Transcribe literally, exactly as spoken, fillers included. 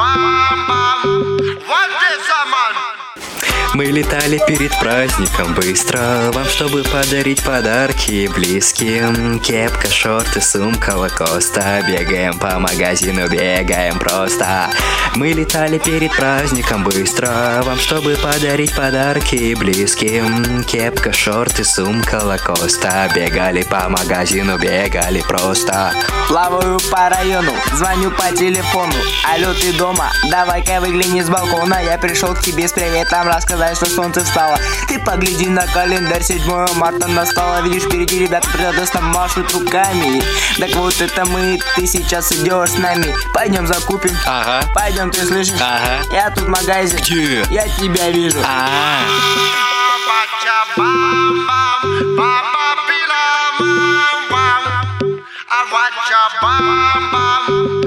Мы летали перед праздником быстро вам, чтобы подарить подарки близким. Кепка, шорты, сумка, лакоста. Бегаем по магазину, бегаем просто. Мы летали перед праздником быстро вам, чтобы подарить подарки близким. Кепка, шорты, сумка, лакоста. Бегали по магазину, бегали просто. Плаваю по району, звоню по телефону. Алло, ты дома? Давай-ка выгляни с балкона. Я пришел к тебе с приветом рассказать, что солнце встало. Ты погляди на календарь, седьмое марта настало. Видишь, впереди ребята радостно машут руками. Так вот это мы, ты сейчас идешь с нами. Пойдем закупим. Ага. Пойдем, ты слышишь? Ага. Я тут в магазине. Где? Я тебя вижу. А. I watch your bum bum.